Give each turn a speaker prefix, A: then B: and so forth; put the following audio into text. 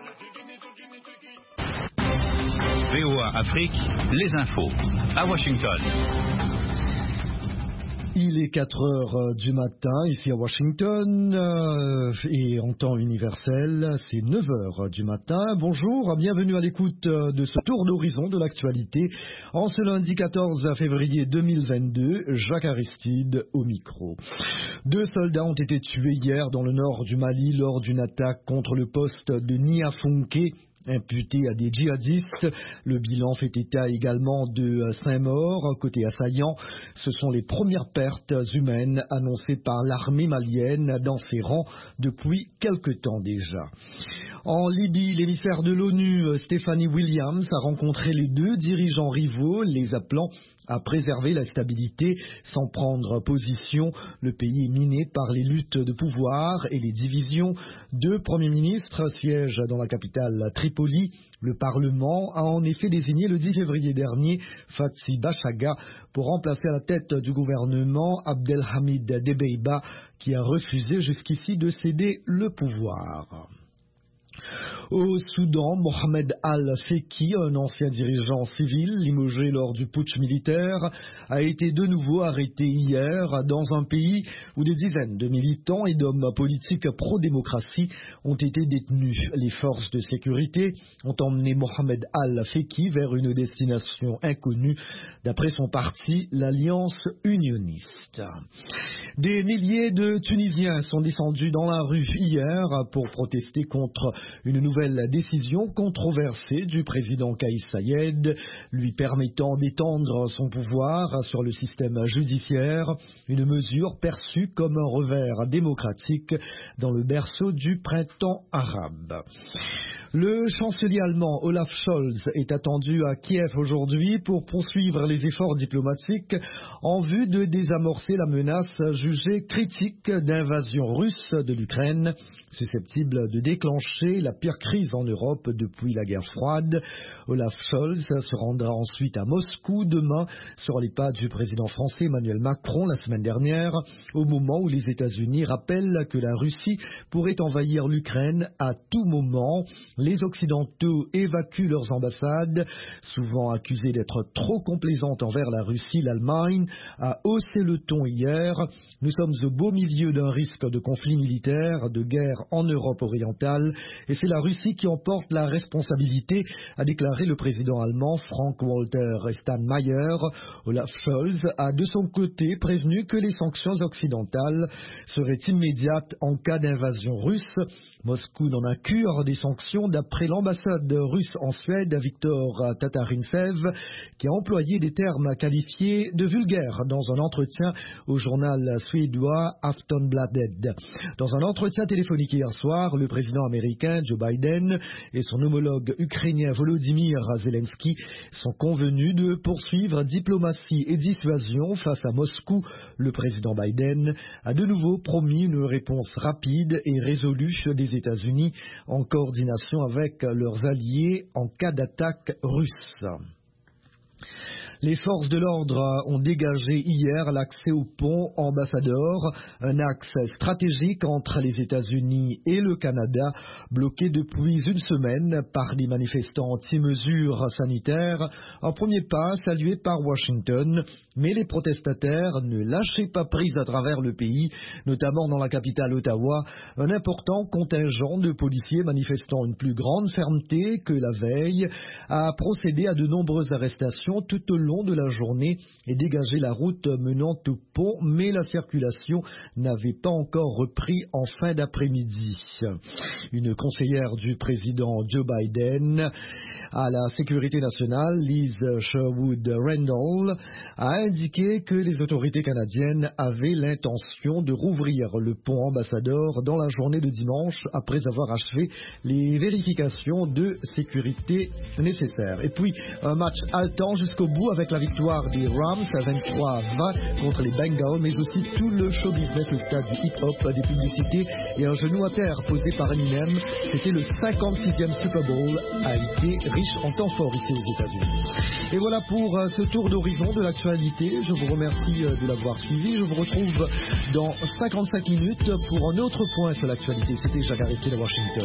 A: VOA Afrique, les infos, à Washington.
B: Il est 4 heures du matin, ici à Washington, et en temps universel, c'est 9 heures du matin. Bonjour, bienvenue à l'écoute de ce tour d'horizon de l'actualité. En ce lundi 14 février 2022, Jacques Aristide au micro. 2 soldats ont été tués hier dans le nord du Mali lors d'une attaque contre le poste de Niafunké, imputé à des djihadistes. Le bilan fait état également de 5 morts côté assaillant. Ce sont les premières pertes humaines annoncées par l'armée malienne dans ses rangs depuis quelque temps déjà. En Libye, l'émissaire de l'ONU, Stephanie Williams, a rencontré les 2 dirigeants rivaux, les appelant à préserver la stabilité sans prendre position. Le pays est miné par les luttes de pouvoir et les divisions. 2 premiers ministres siègent dans la capitale Tripoli. Le Parlement a en effet désigné le 10 février dernier Fathi Bashagha pour remplacer à la tête du gouvernement Abdelhamid Debeiba, qui a refusé jusqu'ici de céder le pouvoir. Au Soudan, Mohamed Al-Feki, un ancien dirigeant civil limogé lors du putsch militaire, a été de nouveau arrêté hier dans un pays où des dizaines de militants et d'hommes politiques pro-démocratie ont été détenus. Les forces de sécurité ont emmené Mohamed Al-Feki vers une destination inconnue, d'après son parti, l'Alliance unioniste. Des milliers de Tunisiens sont descendus dans la rue hier pour protester contre une nouvelle décision controversée du président Kais Saied, lui permettant d'étendre son pouvoir sur le système judiciaire, une mesure perçue comme un revers démocratique dans le berceau du printemps arabe. Le chancelier allemand Olaf Scholz est attendu à Kiev aujourd'hui pour poursuivre les efforts diplomatiques en vue de désamorcer la menace jugée critique d'invasion russe de l'Ukraine, susceptible de déclencher la pire crise en Europe depuis la guerre froide. Olaf Scholz se rendra ensuite à Moscou demain sur les pas du président français Emmanuel Macron la semaine dernière, au moment où les États-Unis rappellent que la Russie pourrait envahir l'Ukraine à tout moment. Les Occidentaux évacuent leurs ambassades, souvent accusées d'être trop complaisantes envers la Russie. L'Allemagne a haussé le ton hier. Nous sommes au beau milieu d'un risque de conflit militaire, de guerre en Europe orientale, et c'est la Russie qui en porte la responsabilité, a déclaré le président allemand Frank-Walter Steinmeier. Olaf Scholz a de son côté prévenu que les sanctions occidentales seraient immédiates en cas d'invasion russe. Moscou n'en a cure des sanctions d'après l'ambassade russe en Suède, Viktor Tatarintsev, qui a employé des termes qualifiés de vulgaires dans un entretien au journal suédois Aftonbladet. Dans un entretien téléphonique hier soir, le président américain Joe Biden et son homologue ukrainien Volodymyr Zelensky sont convenus de poursuivre diplomatie et dissuasion face à Moscou. Le président Biden a de nouveau promis une réponse rapide et résolue des États-Unis en coordination avec leurs alliés en cas d'attaque russe. Les forces de l'ordre ont dégagé hier l'accès au pont Ambassador, un axe stratégique entre les États-Unis et le Canada, bloqué depuis une semaine par des manifestants anti-mesures sanitaires. Un premier pas salué par Washington, mais les protestataires ne lâchaient pas prise à travers le pays, notamment dans la capitale Ottawa. Un important contingent de policiers manifestant une plus grande fermeté que la veille a procédé à de nombreuses arrestations tout au long de la journée et dégagé la route menant au pont, mais la circulation n'avait pas encore repris en fin d'après-midi. Une conseillère du président Joe Biden à la sécurité nationale, Liz Sherwood Randall, a indiqué que les autorités canadiennes avaient l'intention de rouvrir le pont Ambassador dans la journée de dimanche après avoir achevé les vérifications de sécurité nécessaires. Et puis, un match haletant jusqu'au bout avec la victoire des Rams à 23-20 contre les Bengals, mais aussi tout le show business au stade du hip-hop, des publicités et un genou à terre posé par Eminem. C'était le 56e Super Bowl, a été riche en temps fort ici aux États-Unis. Et voilà pour ce tour d'horizon de l'actualité. Je vous remercie de l'avoir suivi. Je vous retrouve dans 55 minutes pour un autre point sur l'actualité. C'était Jacques Aristide à Washington.